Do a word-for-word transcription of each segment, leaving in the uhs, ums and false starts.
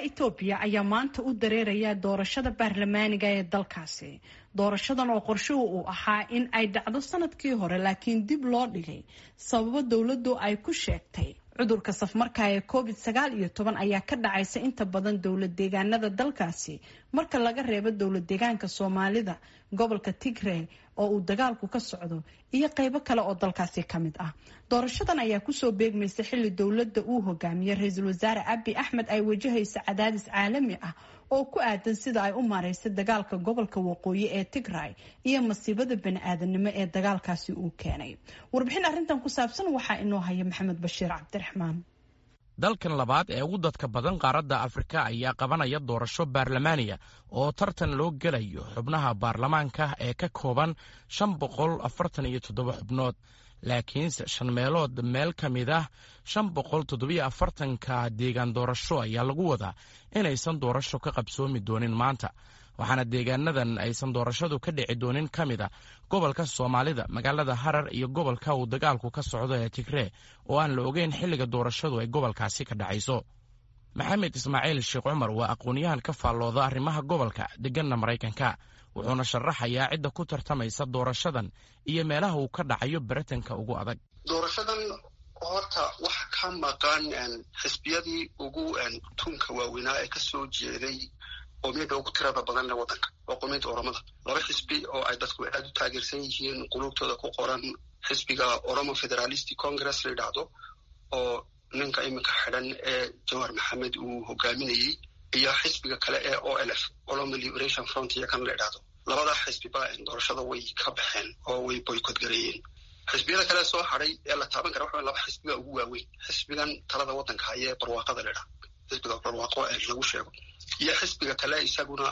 Itoobiya ayaa maanta u dareeraya doorashada baarlamaaniga ee dalkaasi. Doorashadan oo qorshuhu uu ahaa in ay dhacdo sanadkii hore laakiin dib loo dhigay sababo dowladdu ay ku sheegtay cudurka safmarka ee covid sagaal iyo toban ayaa ka dhacaysa inta badan dowlad deegaanada dalkaasi marka laga reebo dowlad deegaanka Soomaalida gobolka Tigray oo uu dagaalku ka socdo iyo qaybo kale oo dalkaasi ka mid ah. Doorashadan ayaa ku soo beegmaysa xilli dowladda uu hogaamiyo Ra'iisul Wasaare Abiy Ahmed ay wajahaysa cadaadis caalami ah oo ku aadan sida ay u maareysay dagaalka gobolka waqooyi ee Tigray iyo masiibada bani'aadanimo ee dagaalkaasi uu keenay. Warbixin arrintan ku saabsan waxaa inoo haya Maxamed Bashiir Cabdiraxmaan. dalkan labaad ee ugu dadka badan qaaradda Afrika ayaa qabanaya doorasho baarlamaaniya oo tartan loo gelayo xubnaha baarlamaanka ee ka kooban shan boqol afartan iyo toddoba xubnood, laakiinse shan meelood meel ka mid ah shan boqol toddoba iyo afartanka deegaan doorasho ayaa lagu wadaa inaysan doorasho ka qabsoomi doonin maanta, waxaana deegaanadan aysan doorashadu ka dhici doonin ka mid a gobolka Soomaalida, magaalada Harar iyo gobolka uu dagaalku ka socdo ee Tigray oo aan la ogeyn xilliga doorashadu ay gobolkaasi ka dhacayso. Maxamed Ismaaciil Sheekh Cumar waa aqoon-yahan ka faallooda arrimaha gobolka deganna Maraykanka, wuxuuna sharaxayaa cidda ku tartamaysa doorashadan iyo meelaha uu ka dhacayo baritanka ugu adag. doorashadan horta waxa ka maqan xisbiyadii ugu tunka waaweynaa ee ka soo jeeday qowmiyadda ugu tirada badan ee waddanka waa qowmiyadda Oromada. Laba xisbi oo ay dadku aad u taageersan yihiin qulubtooda ku qoran xisbiga Oromo Federalist Congress la yidhaahdo oo ninka iminka xidhan ee Jawhar Maxamed uu hogaaminayay, iyo xisbiga kale ee O L F Oromo Liberation Front iyo kan la yidhaahdo. labada xisbiba doorashada way ka baxeen oo way boycott gareeyeen. xisbiyada kale soo haray ee la taaban kara waxa laba xisbiga ugu waaweyn: xisbigan talada waddanka haya ee barwaaqada la yidhaahdo, xisbiga barwaaqo ee lagu sheego, iyo xisbiga kale isaguna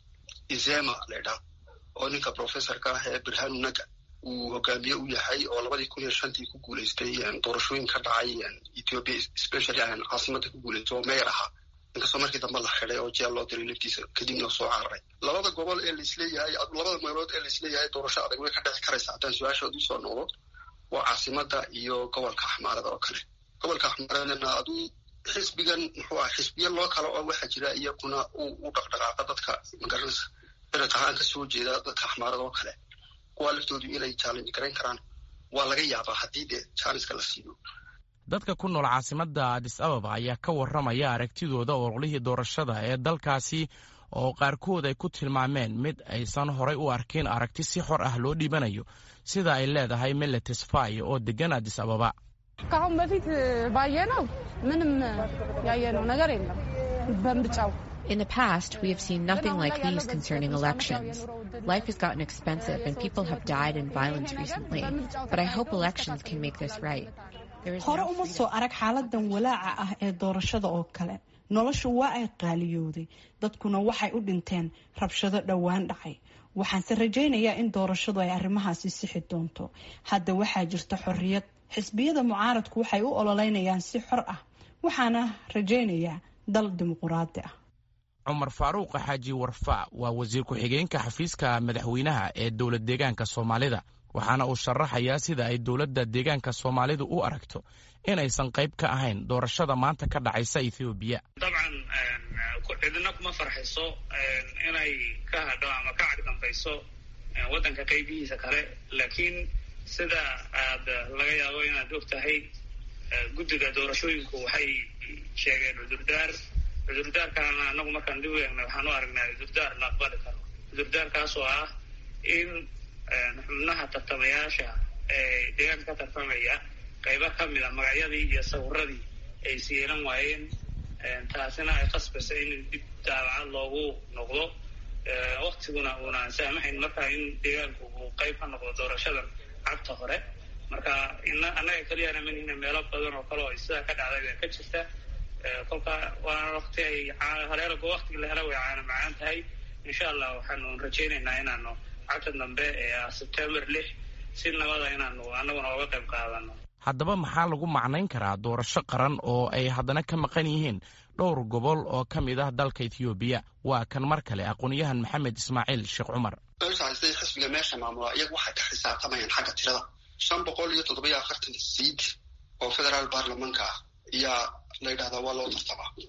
Izema la yidhaahdo oo ninka professorka ah ee Birhanu Naga uu hogaamiye u yahay oo labadii kun iyo shantii ku guulaystay doorashooyin ka dhacay Ethiopia, especially caasimadda ku guulaystay oo mayor ahaa, inkastoo markii dambe la xidhay oo jeel loo diray laftiisa kadibna soo cararay. labada gobol ee laisleeyahay labada meelood ee laisleeyahay doorasho adag way ka dhici karaysa haddaan su-aashoodii soo noqdo waa caasimadda iyo gobolka Axmaarada oo kale. gobolka Axmaaradana aduu xisbigan muxuu ah xisbiya loo kale oo waxa jira iyaguna u dhaqdhaqaaqa dadka magaranaysa dariiq ahaan ka soo jeeda dadka Axmaarada oo kale, kuwa laftoodu inay challenge garan karaan waa laga yaabaa haddii dee challenge la siiyo. dadka ku nool caasimadda Addis Ababa ayaa ka warramaya aragtidooda ololihii doorashada ee dalkaasi oo qaarkood ay ku tilmaameen mid aysan horay u arkin aragti si xor ah loo dhiibanayo sida ay leedahay Meletis Fay oo degan Addis Ababa. ከአሁን በፊት ባየነው ምንም ያየነው ነገር የለም በምርጫው. In the past, we have seen nothing like these concerning elections. Life has gotten expensive and people have died in violence recently, but I hope elections can make this right. hore uma soo arag xaaladan walaaca ah ee doorashada oo kale. noloshu waa ay qaaliyowday, dadkuna waxay u dhinteen rabshado dhowaan dhacay. waxaanse rajaynayaa in doorashadu ay arrimahaasi sixi doonto. hadda waxaa jirta xorriyad, xisbiyada mucaaradku waxay u ololeynayaan si xor ah, waxaana rajaynayaa dal dimuqraadi ah. Cumar Faaruq Xaaji Warfa waa wasiir ku-xigeenka xafiiska madaxweynaha ee dowlad deegaanka Soomaalida, waxaana uu sharaxayaa sida ay dowladda deegaanka Soomaalidu u aragto inaysan qayb ka ahayn doorashada maanta ka dhacaysa Itoobiya. dabcan cidina kuma farxayso inay ka hadho ama ka cagdambayso waddanka qaybihiisa kale, laakiin sida aad laga yaabo inaad og tahay guddiga doorashooyinku waxay sheegeen cudurdaar cudurdaarkaana anagu markaan dib u eegnay waxaan u aragnaa cudurdaar la aqbali karo. cudurdaarkaas oo ah in xubnaha tartamayaasha ee deegaanka ka tartamaya qaybo ka mid a magacyadii iyo sawiradii ay siiran waayeen, taasina ay qasbaysa in dib daabacad loogu noqdo. waktiguna uuna saamaxayn markaa in deegaanku uu qayb ka noqdo doorashadan cabta hore. marka annaga keliyana manihina meelo badan oo kale oo sidaa ka dhacday ka jirta. kolka waa waqti ay haleelgo waqtigii la hela way caana macaan tahay. insha allah waxaanu rajaynaynaa inaanu cabta dambe ee September lix si nabada inaanu annaguna uga qayb qaadano. haddaba maxaa lagu macnayn karaa doorasho qaran oo ay haddana ka maqan yihiin dhowr gobol oo ka mid ah dalka Itoobiya? waa kan mar kale aqoon-yahan Maxamed Ismaaciil Sheekh Cumar. dalkaasi xisbiga meesha maamula iyagu waxay ka xisaabtamayaan xagga tirada shan boqol iyo toddoba iyo afartan seat oo federal baarlamaanka ah ayaa la yidhahdaa waa loo tartamaa.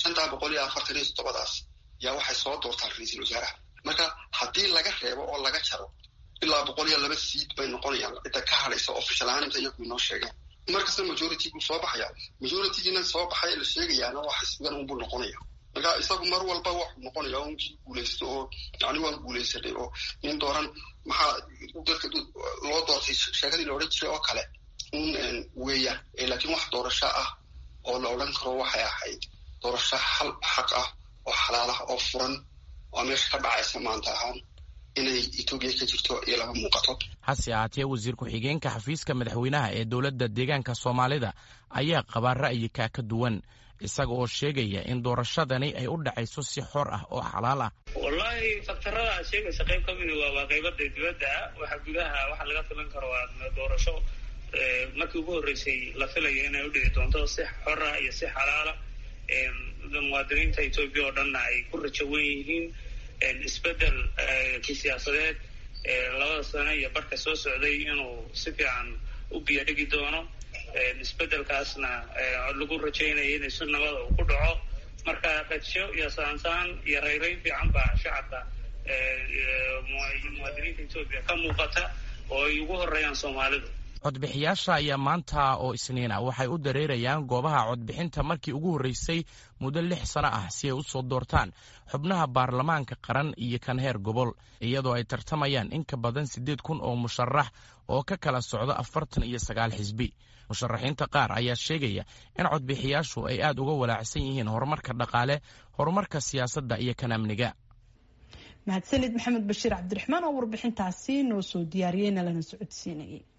shantaa boqol iyo afartan iyo toddobadaas yaa waxay soo doortaan ra-iisul wasaaraha. marka haddii laga reebo oo laga jaro ilaa boqol iyo laba siid bay noqonayaan cidda ka hadhaysa official ahaan inta iyagu inoo sheegeen. markasta majority-gu soo baxaya majority-giina soo baxay la sheegayaana waa xisbigan unbuu noqonaya. marka isagu mar walba waxuu noqonaya unkii guulaysto oo yani waan guulaysanay oo nin dooran maxaa dadka loo doortay sheekadii la odhan jiray oo kale un weeyaan. laakiin wax doorasho ah oo la odhan karo waxay ahayd doorasho hal xaq ah oo xalaal ah oo furan oo meesha ka dhacaysa maanta ahaan inay Itoobiya ka jirto iyo lama muuqato. hase ahaatee wasiir ku-xigeenka xafiiska madaxweynaha ee dowladda deegaanka Soomaalida ayaa qaba ra'yi ka ka duwan, isaga oo sheegaya in doorashadani ay u dhacayso si xor ah oo xalaal ah. wallahi faktarada sheegaysa qayb ka mid ah waa qaybada dibadda waxa gudaha waxa laga filan karo waa doorasho markii ugu horeysay la filayo inay u dhici doonto si xor ah iyo si xalaal ah. muwaadiniinta Itoobiya oo dhan ay ku rajo weyn yihiin isbedel siyaasadeed labada sano iyo barka soo socday inuu si fiican u biyadhigi doono. isbedelkaasna lagu rajaynayo inay si nabada uu ku dhaco. marka rajo iyo saansaan iyo rayrayn fiican baa shacabka muwaadiniinta Itoobiya ka muuqata oo ay ugu horeeyaan Soomaalidu. codbixiyaasha ayaa maanta oo isniina waxay u dareerayaan goobaha codbixinta markii ugu horreysay muddo lix sano ah si ay u soo doortaan xubnaha baarlamaanka qaran iyo kan heer gobol, iyadoo ay tartamayaan in ka badan siddeed kun oo musharax oo ka kala socda afartan iyo sagaal xisbi. musharaxiinta qaar ayaa sheegaya in codbixiyaashu ay aad uga walaacsan yihiin horumarka dhaqaale, horumarka siyaasadda iyo kan amniga. mahadsanid maxamed bashiir cabdiraxmaan oo warbixintaasi noo soo diyaariyeyna lana socodsiinayay.